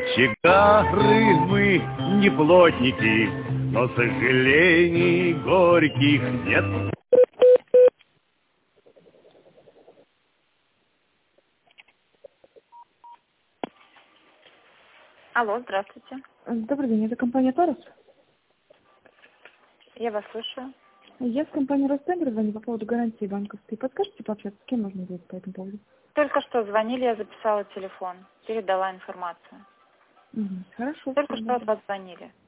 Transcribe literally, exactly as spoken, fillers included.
Кочегары мы не плотники, но сожалений горьких нет. Алло, здравствуйте. Добрый день, это компания Торос? Я вас слушаю. Я с компании Ростендер звоню по поводу гарантии банковской. Подскажите, пообщаться, с кем можно будет по этому поводу? Только что звонили, я записала телефон, передала информацию. Угу, хорошо. Только что от вас звонили.